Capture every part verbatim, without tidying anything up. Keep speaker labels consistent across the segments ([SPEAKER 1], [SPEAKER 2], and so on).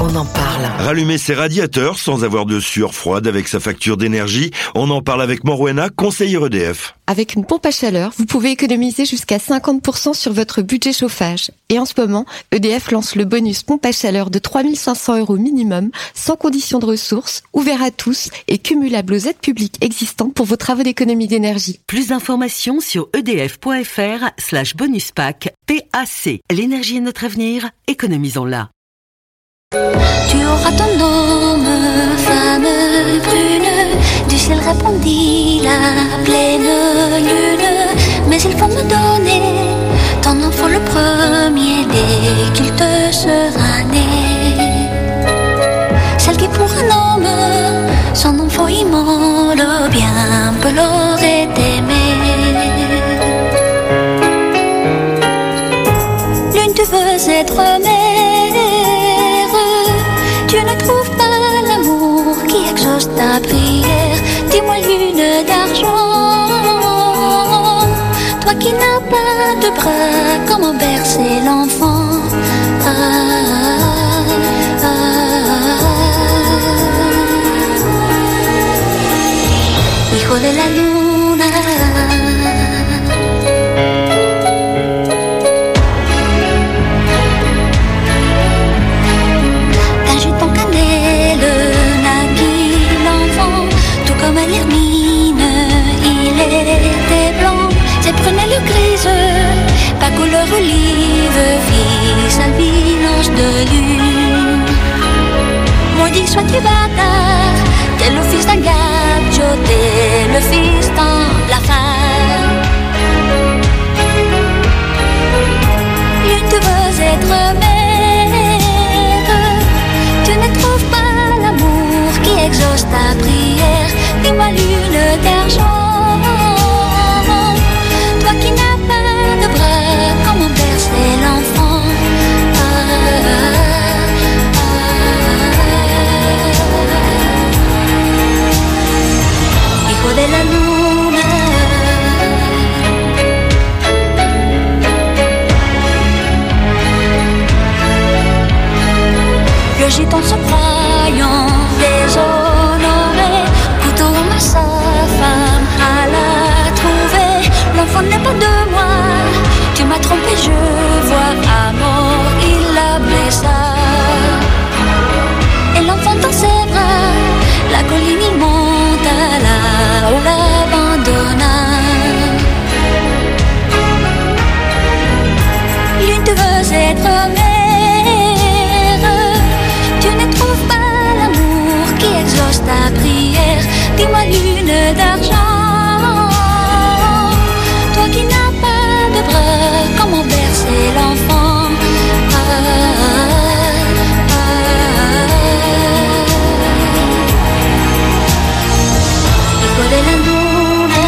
[SPEAKER 1] on en parle.
[SPEAKER 2] Rallumer ses radiateurs sans avoir de sueur froide avec sa facture d'énergie. On en parle avec Morwena, conseiller E D F.
[SPEAKER 3] Avec une pompe à chaleur, vous pouvez économiser jusqu'à cinquante pour cent sur votre budget chauffage. Et en ce moment, E D F lance le bonus pompe à chaleur de trois mille cinq cents euros minimum, sans condition de ressources, ouvert à tous et cumulable aux aides publiques existantes pour vos travaux d'économie d'énergie.
[SPEAKER 1] Plus d'informations sur edf.fr slash bonuspack P A C. L'énergie est notre avenir, économisons-la.
[SPEAKER 4] Tu auras ton homme, femme brune, du ciel répondit la pleine lune. Mais il faut me donner ton enfant le premier dès qu'il te sera né. Celle qui pour un homme, son enfant immole, bien peu l'aurait aimé. L'une tu veux être mère, tu ne trouves pas l'amour qui exauce ta prière. Dis-moi lune d'argent, toi qui n'as pas de bras, comment bercer l'enfant? Ah, ah, ah. Hijo de la luna. Comme à l'hermine, il était blanc. Ses prunelles grises, pas couleur olive, fils albinos de lune. Maudit sois-tu bâtard, t'es le fils d'un gabjo, t'es le fils d'un blafard. Lune, tu veux être mère, tu ne trouves pas l'amour qui exauce ta prière. Dis-moi lune d'argent, toi qui n'as pas de bras, comment bercer l'enfant? Ah, ah, ah. Hijo de la luna. Le gitan se croyant déshonoré, sa femme à la trouver. L'enfant n'est pas de moi, tu m'as trompé, je vois à mort, il la blessa. Et l'enfant dans ses bras, la colline il monte à là où l'abandonna. L'une tu veux être mère, tu ne trouves pas l'amour qui exauce ta prière. Dis-moi lune d'argent, toi qui n'as pas de bras, comment bercer l'enfant? Ah, ah, ah. Hijo de la luna.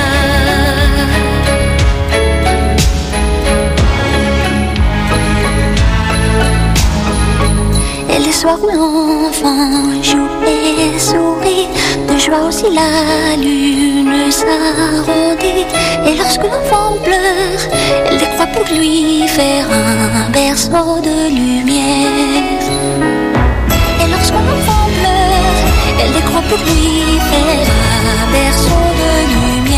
[SPEAKER 4] Et les soirs où l'enfant joue et sourit, de joie aussi la lune s'arrondit. Et lorsque l'enfant pleure, elle décroît pour lui faire un berceau de lumière. Et lorsque l'enfant pleure, elle décroît pour lui faire un berceau de lumière.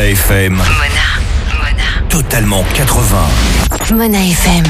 [SPEAKER 5] Mona F M.
[SPEAKER 1] Mona, Mona.
[SPEAKER 5] Totalement quatre-vingts.
[SPEAKER 1] Mona F M.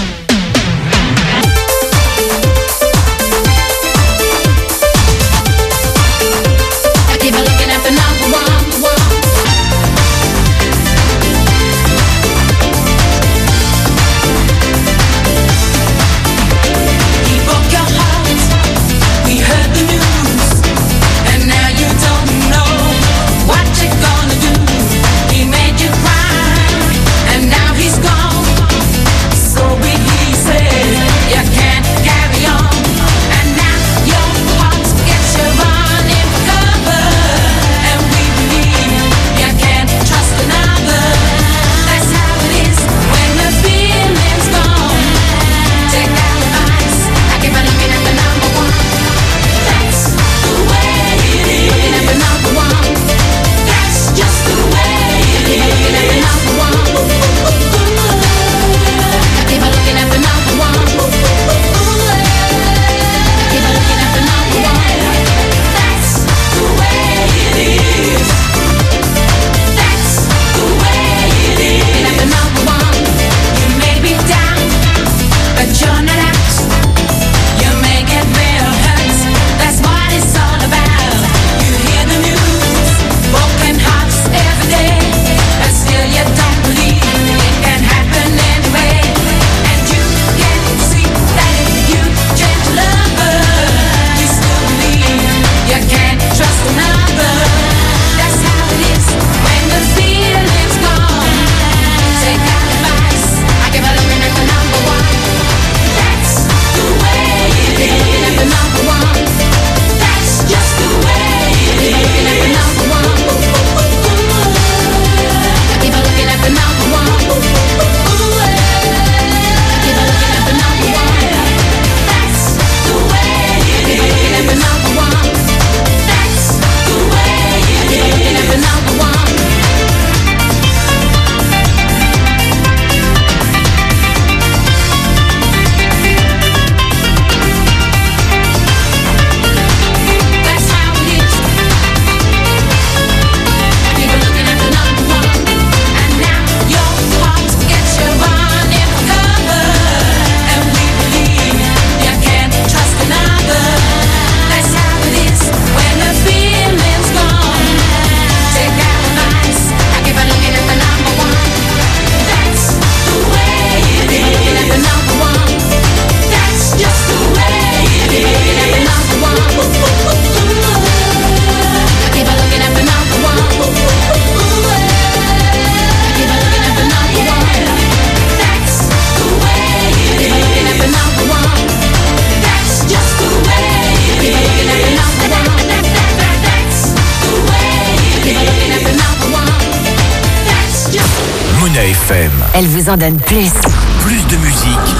[SPEAKER 6] Elle vous en donne plus.
[SPEAKER 5] Plus de musique.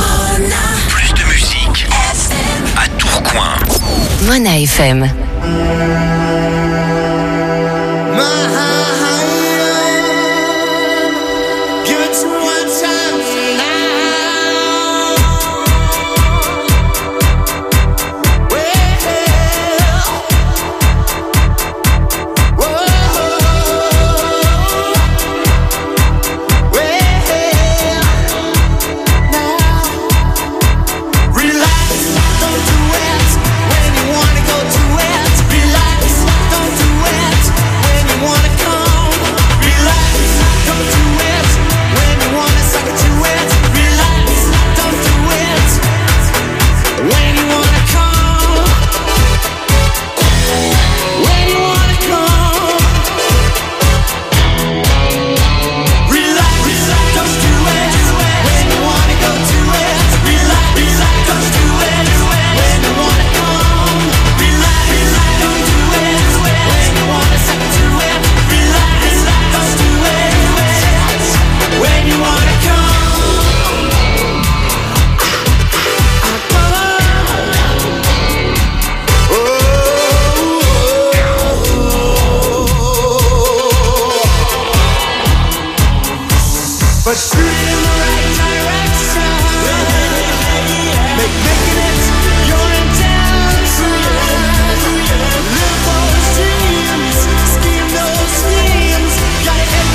[SPEAKER 5] Plus de musique. À Tourcoing.
[SPEAKER 6] Mona F M.
[SPEAKER 7] Live those dreams, scheme those schemes, gotta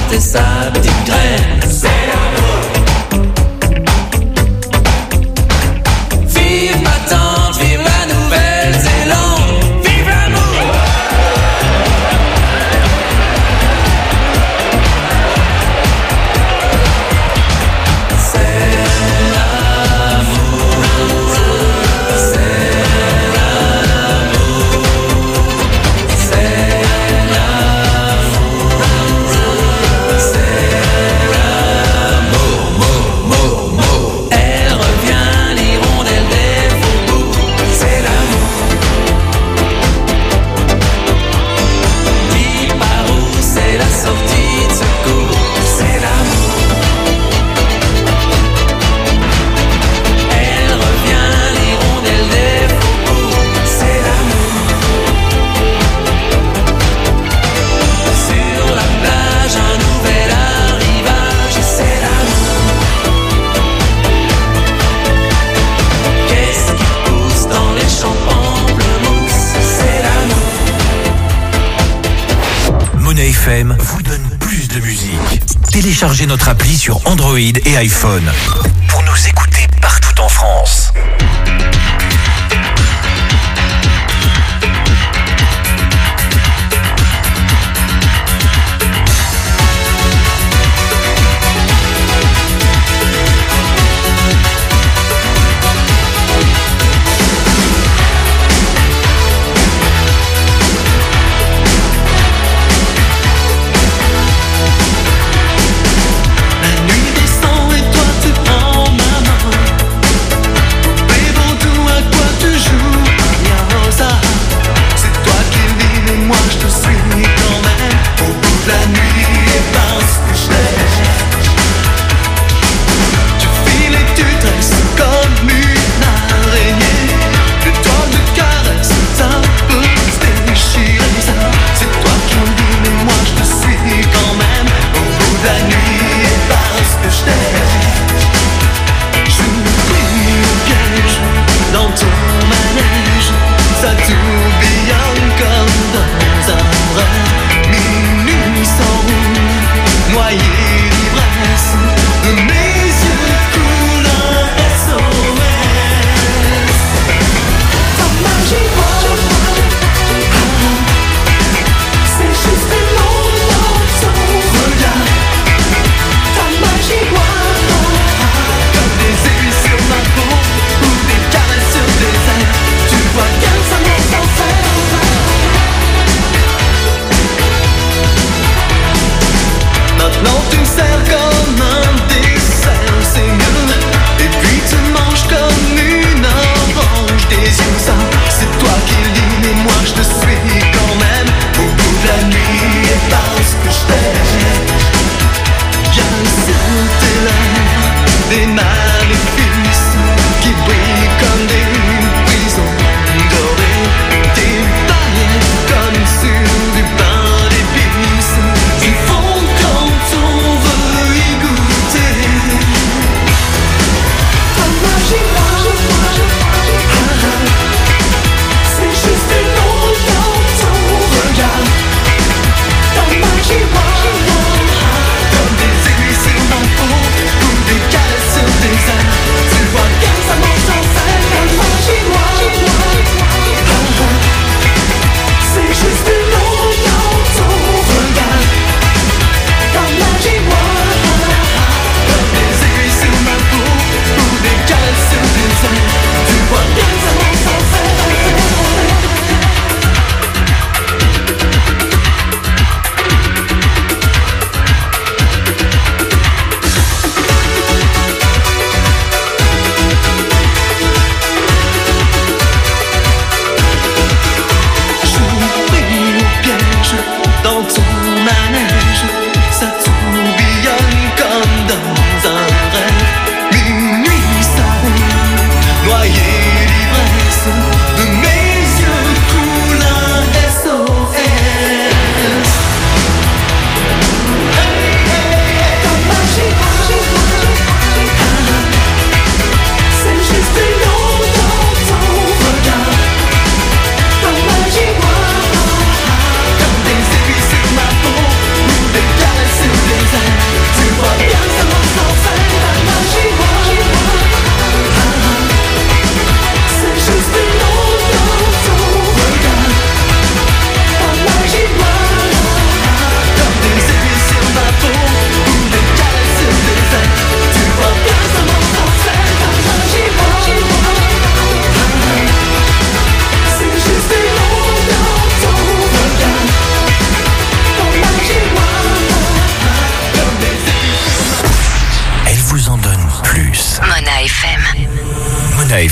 [SPEAKER 7] planter sa petite graine. C'est l'amour. Vive ma tante, vive la Nouvelle-Zélande, vive l'amour. C'est l'amour, c'est l'amour, c'est l'amour, c'est l'amour, mo, mo, mo. Elle revient, l'hirondelle des faubourgs, c'est l'amour. Dis par où c'est la sortie de secours, c'est l'amour. Elle revient, l'hirondelle des faubourgs, c'est l'amour. Sur la plage, un nouvel arrivage, c'est l'amour. Qu'est-ce qui pousse dans les champs pamplemousse, c'est l'amour.
[SPEAKER 5] Monnaie F M vous donne plus de musique. Téléchargez notre appli sur Android et iPhone pour nous écouter partout en France.
[SPEAKER 7] La nuit descend et toi tu prends ma main.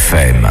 [SPEAKER 5] F M.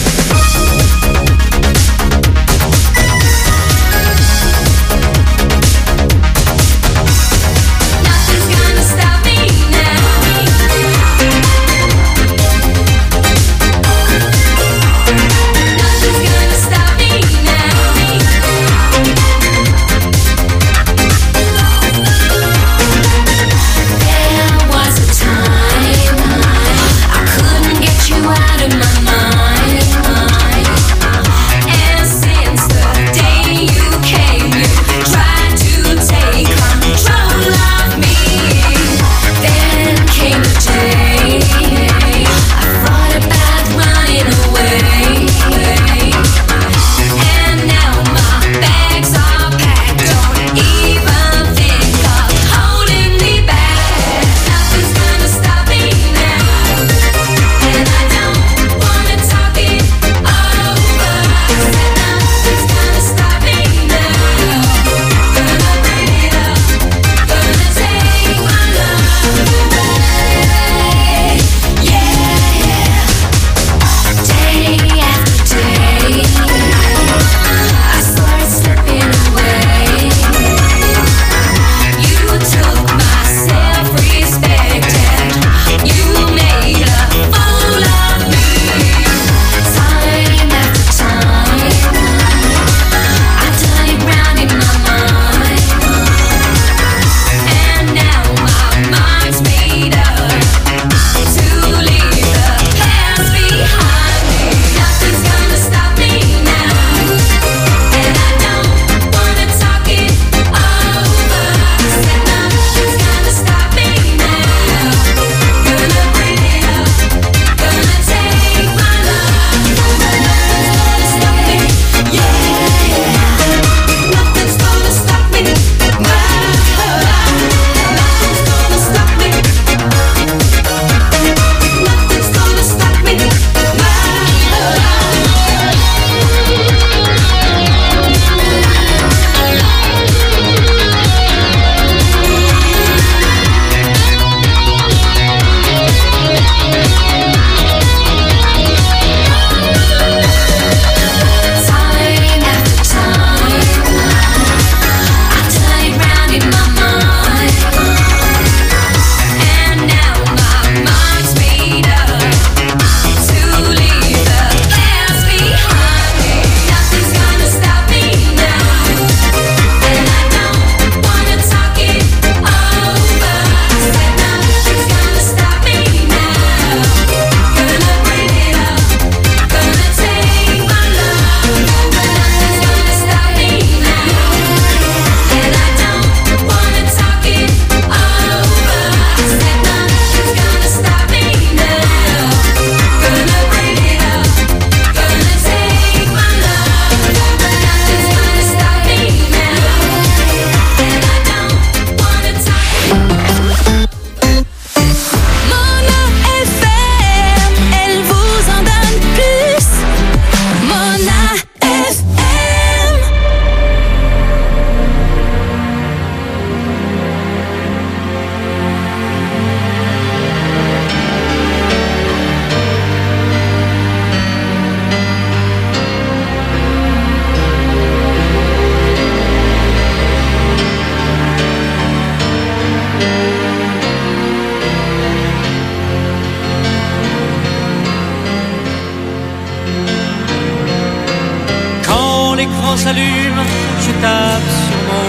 [SPEAKER 8] S'allume, je tape sur mon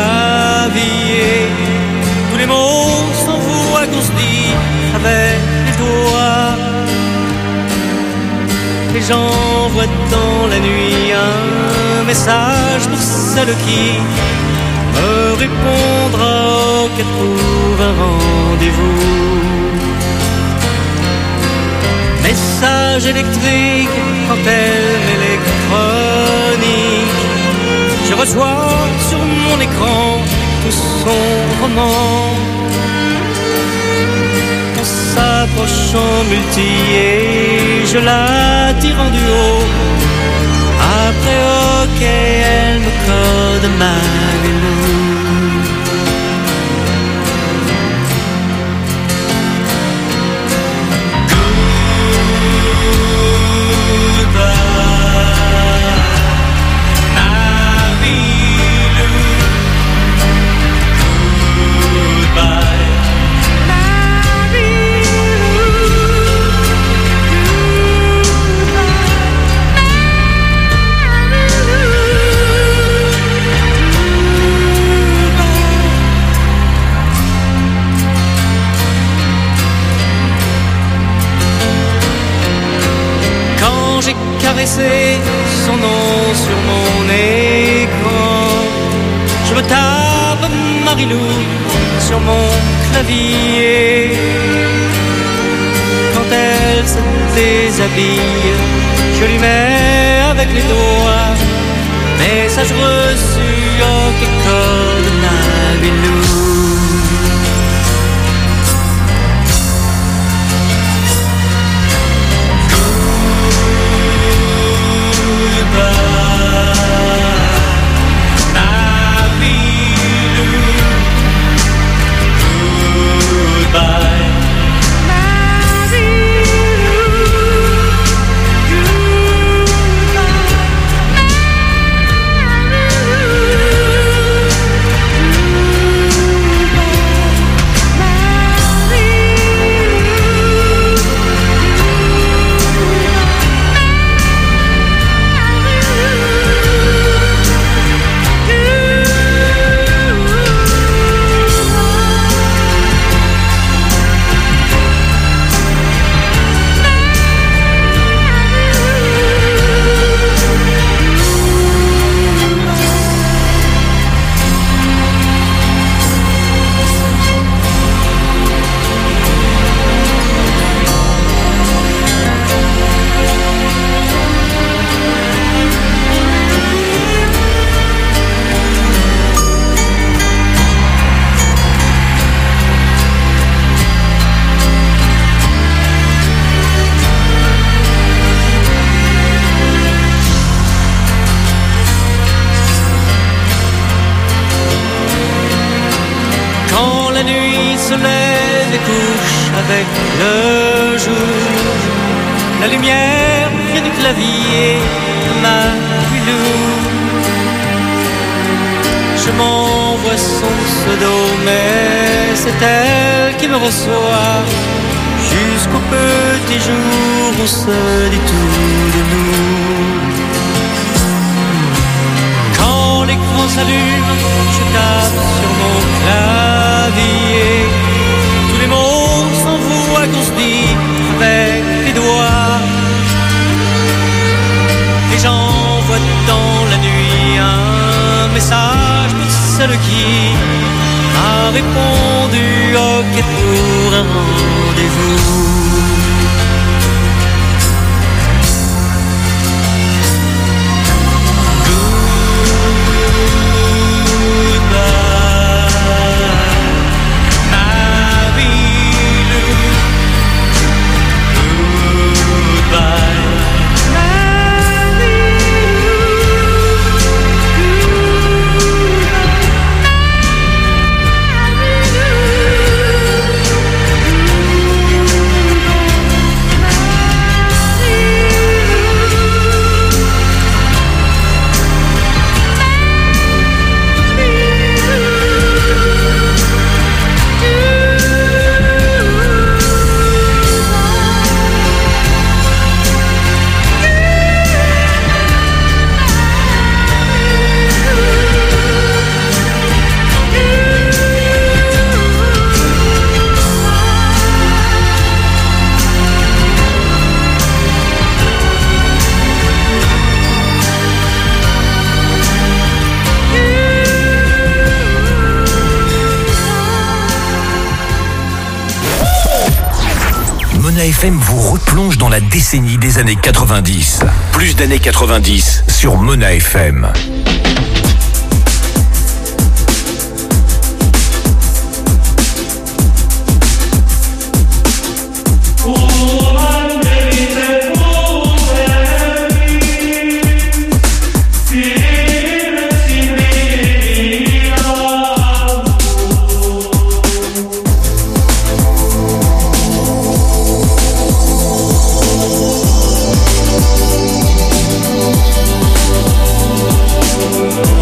[SPEAKER 8] clavier. Tous les mots s'envoient qu'on se dit avec les doigts. Et j'envoie dans la nuit un message pour celle qui me répondra qu'elle trouve un rendez-vous. Message électrique quand elle électronique. Je reçois sur mon écran tout son roman. On s'approche en multi et je la tire en duo. Après ok, elle me code ma mélodie. tape Marilou sur mon clavier. Quand elle se déshabille, je lui mets avec les doigts message reçu en quelque de Nabilou. Se lève et couche avec le jour. La lumière vient du clavier de Marilou. Je m'envoie son pseudo, mais c'est elle qui me reçoit. Jusqu'au petit jour, on se dit tout de nous. Quand l'écran s'allume, je tape sur mon clavier. Tous les mots s'envoient qu'on se dit avec les doigts. Et j'envoie dans la nuit un message pour celle qui a répondu ok pour un rendez-vous.
[SPEAKER 5] F M vous replonge dans la décennie des années quatre-vingt-dix. Plus d'années quatre-vingt-dix sur Mona F M.
[SPEAKER 9] Oh,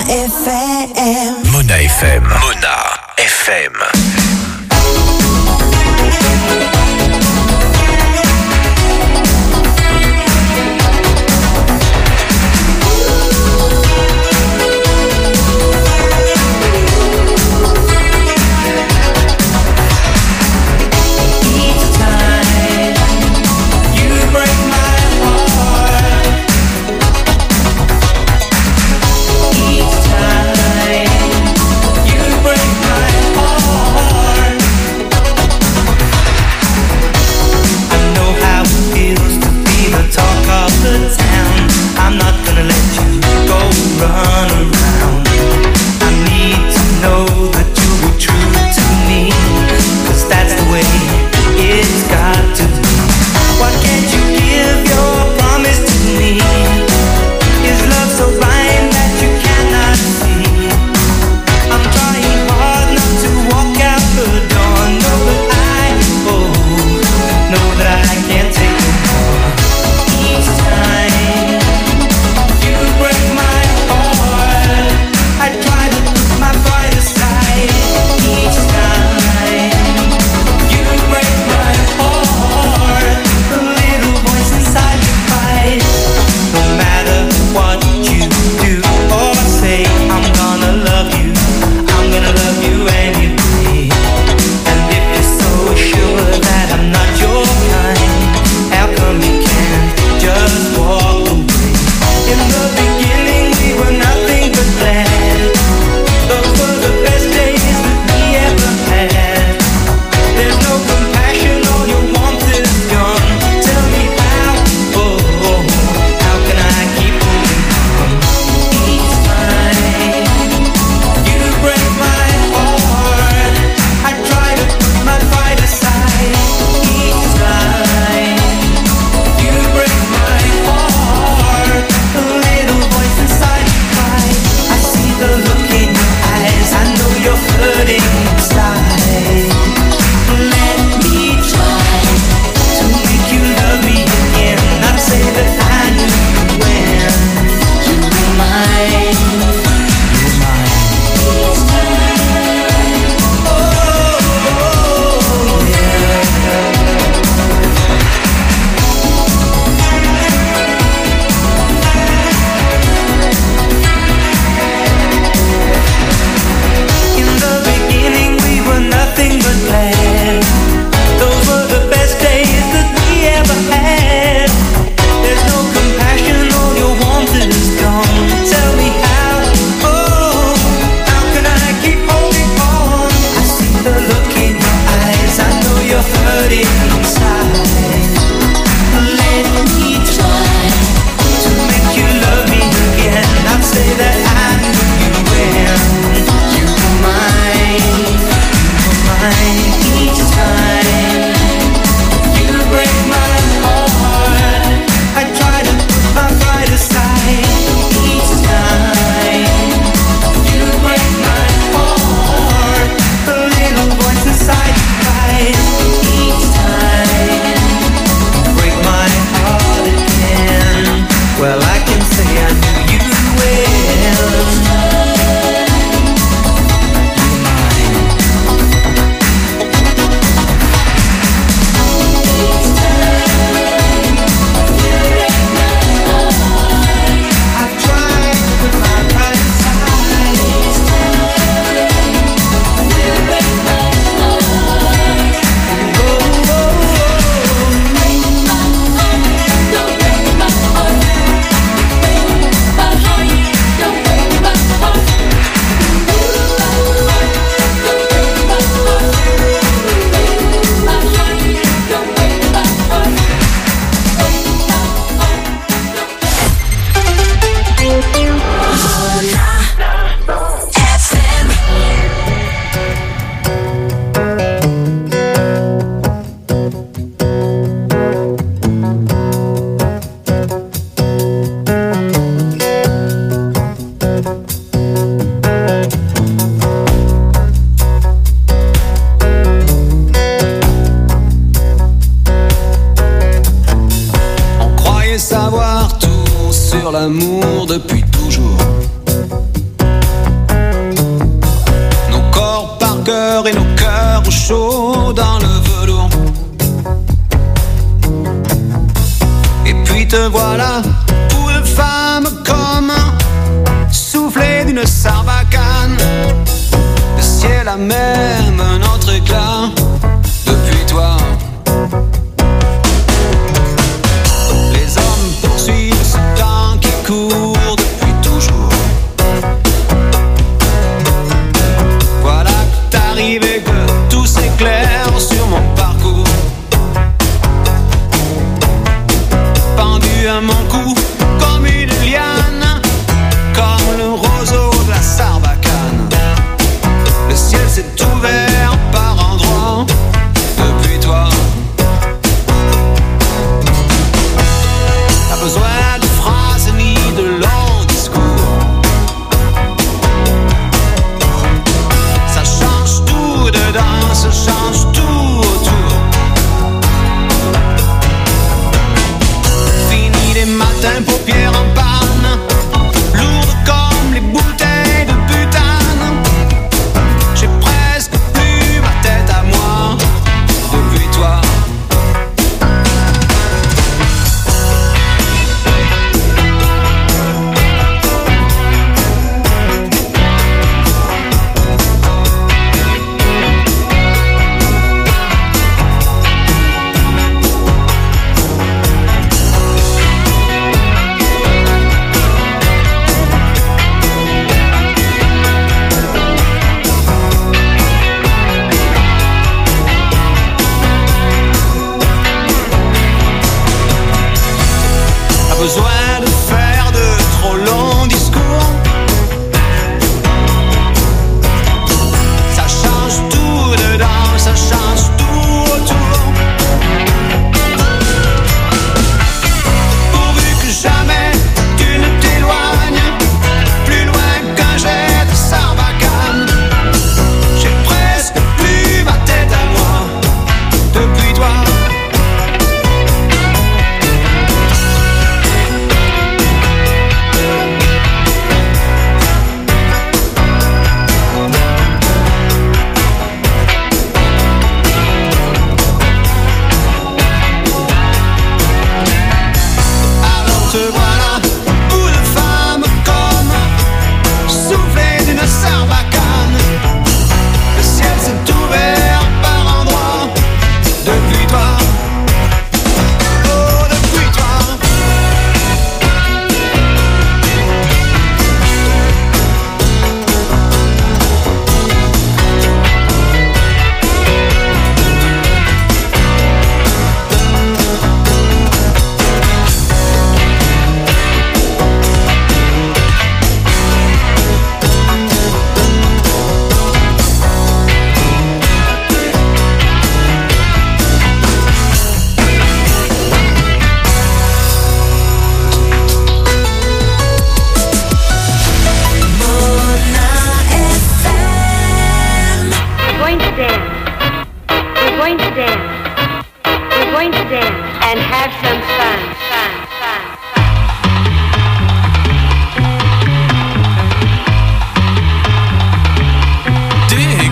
[SPEAKER 9] F M.
[SPEAKER 5] Mona F M. Mona F M.
[SPEAKER 7] Each time you break my heart.
[SPEAKER 9] voilà pour une femme comme souffler d'une sarbacane. Le ciel a même un autre éclat depuis toi. Les hommes poursuivent ce temps qui court depuis toujours. Voilà que t'arrives et que tout s'éclaire sur mon parcours. Pendu à mon cou comme une liane, comme le roseau de la sarbacane. Le ciel s'est ouvert par endroits depuis toi. Pas besoin de phrases ni de longs discours. Ça change tout dedans, ça change tout autour. Fini les matins, paupières en panne, lourdes comme les bouteilles de butane. J'ai presque plus ma tête à moi depuis toi. Pas besoin de faire de trop longs discours. Ça change tout dedans, ça change tout autour. Pourvu que jamais tu ne t'éloignes plus loin qu'un jet de sarbacane. J'ai presque plus ma tête à moi depuis toi. Alors te voilà pour une femme comme souffler d'une sarbacane. Le ciel s'est ouvert par endroits depuis toi. Oh, depuis toi.
[SPEAKER 10] We're going to dance. We're going to dance. We're going to dance and have some fun. Fun, fun,
[SPEAKER 5] Dig.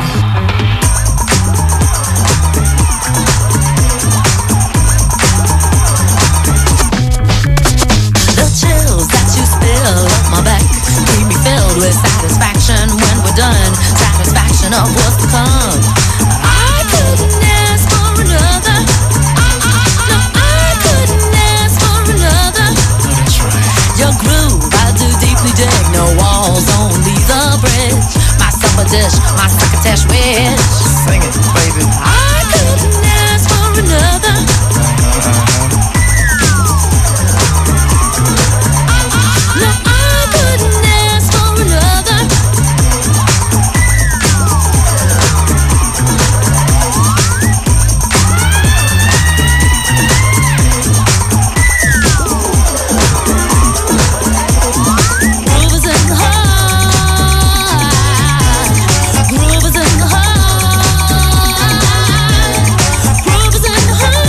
[SPEAKER 11] The chills that you spill up my back keep me filled with satisfaction when we're done. Satisfaction of what's to come. I couldn't ask for another. No, I couldn't ask for another. Your groove, I do deeply dig. No walls, only the bridge. My supper dish, my succotash wish.
[SPEAKER 12] Sing it, baby.
[SPEAKER 11] I couldn't ask for another. No, I couldn't ask for another. Groove is in the heart. Groove is in the heart. Groove is in the heart.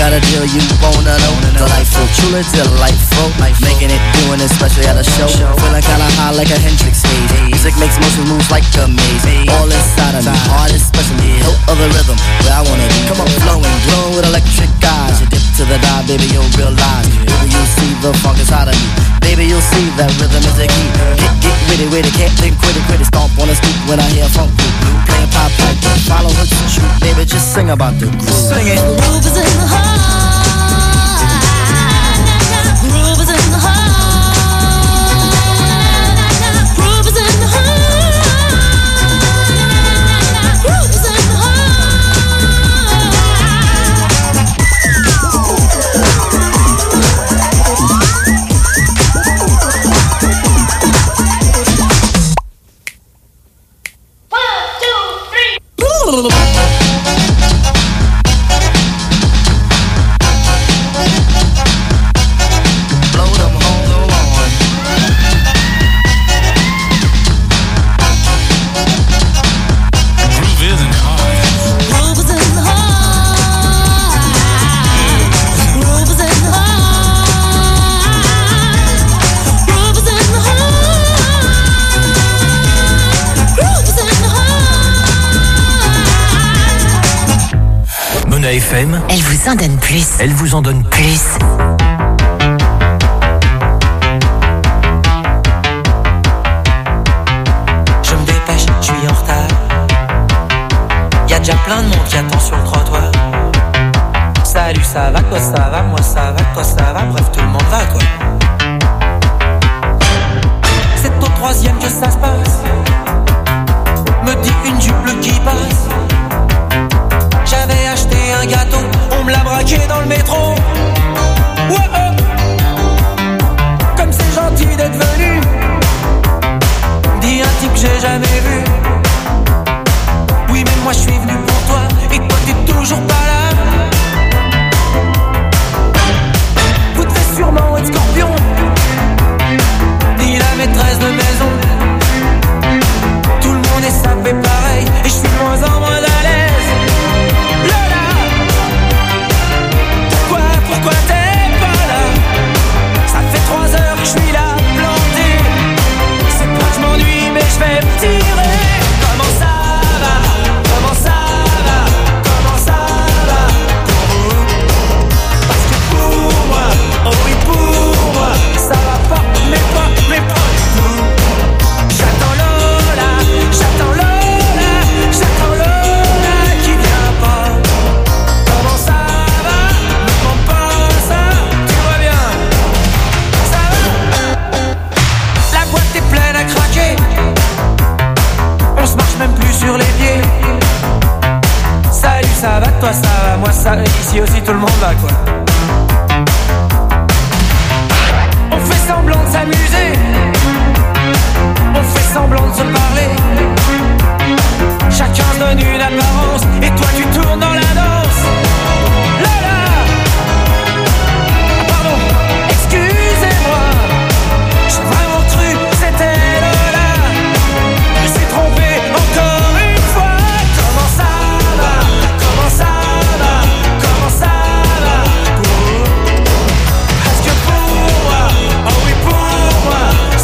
[SPEAKER 12] got a deal you wanna know. Delightful, truly delightful. Making it, doing it, especially at a show. Feeling kinda high like a Hendrix haze. Music makes motion moves like a maze. All inside of me, heart especially. No other rhythm where I wanna be. Come on, flowing, glowing with electric eyes. You dip to the dive, baby, you'll realize. Baby, you'll see the funk inside of me. Baby, you'll see that rhythm is a key. Get, get with it, with it, can't think, quit it, quit it. Stomp on the stoop when I hear funk blue. Playing pop pipe, follow her to shoot. Baby, just sing about the groove. Sing it.
[SPEAKER 11] The groove is in the heart. Groove is in the heart. Groove is in the heart. Groove is in the
[SPEAKER 5] F M.
[SPEAKER 6] Elle vous en donne plus.
[SPEAKER 5] Elle vous en donne
[SPEAKER 6] plus.
[SPEAKER 13] Je me dépêche, je suis en retard. Y'a déjà plein de monde qui attend sur le trottoir. Salut, ça va, toi ça va, moi ça va, toi ça va, bref tout le monde va quoi. C'est au troisième que ça se passe. Me dit une jupe qui passe. J'avais acheté un gâteau, on me l'a braqué dans le métro. Wow, oh. Comme c'est gentil d'être venu. Dis un type que j'ai jamais vu. Oui mais moi je suis venu pour toi et toi t'es toujours pas là. Vous devez sûrement être scorpion. Dis la maîtresse de maison. Tout le monde est sapé pareil et je suis de moins en moins à l'aise. Pourquoi t'es pas là? Ça fait trois heures que je suis là planté. C'est pas que je m'ennuie mais je vais me tirer. Comment ça va? Comment ça va? Comment ça va? Parce que pour moi, oh oui pour moi, ça va pas, mais pas, mais pas du tout. J'attends Lola, j'attends Lola, j'attends Lola qui vient pas. Comment ça va? Ne compte pas. Pleine à craquer. On se marche même plus sur les pieds. Salut, ça va, toi ça va, moi ça, ici aussi tout le monde va quoi. On fait semblant de s'amuser. On fait semblant de se parler. Chacun se donne une apparence. Et toi tu tournes dans la danse. Lola. Ah, pardon, excusez-moi. J'ai vraiment cru c'était Lola. Je suis trompé encore une fois. Comment ça va? Comment ça va? Comment ça va? Parce que pour moi, oh oui pour moi,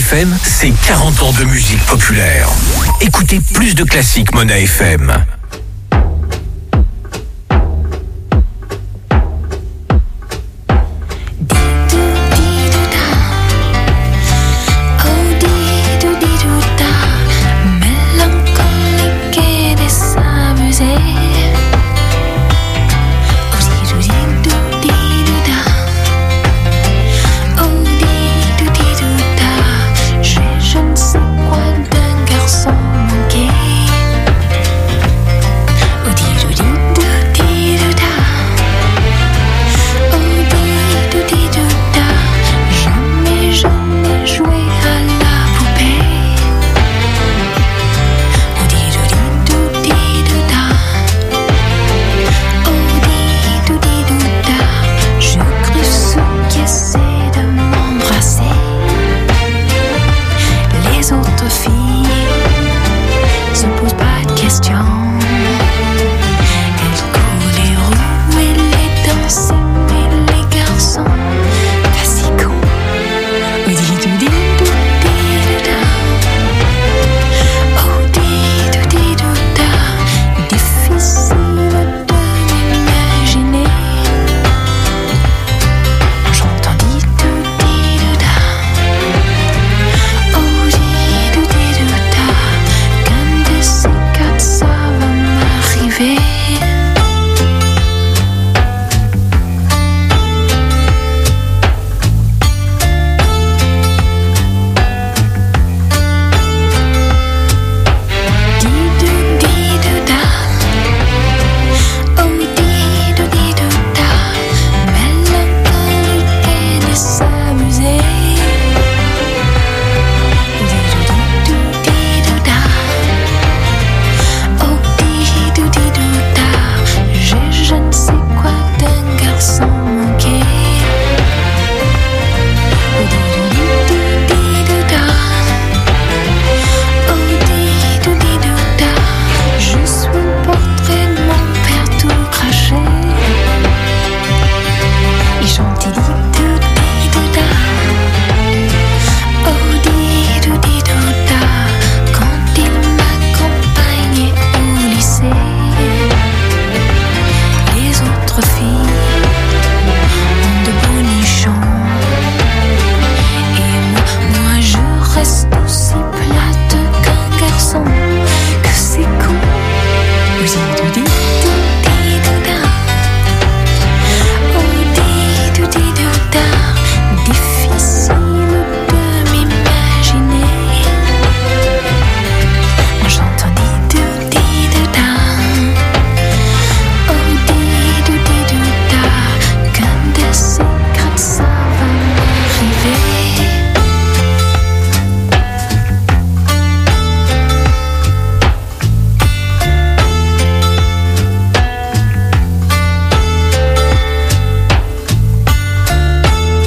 [SPEAKER 5] F M, c'est quarante ans de musique populaire. Écoutez plus de classiques Mona F M.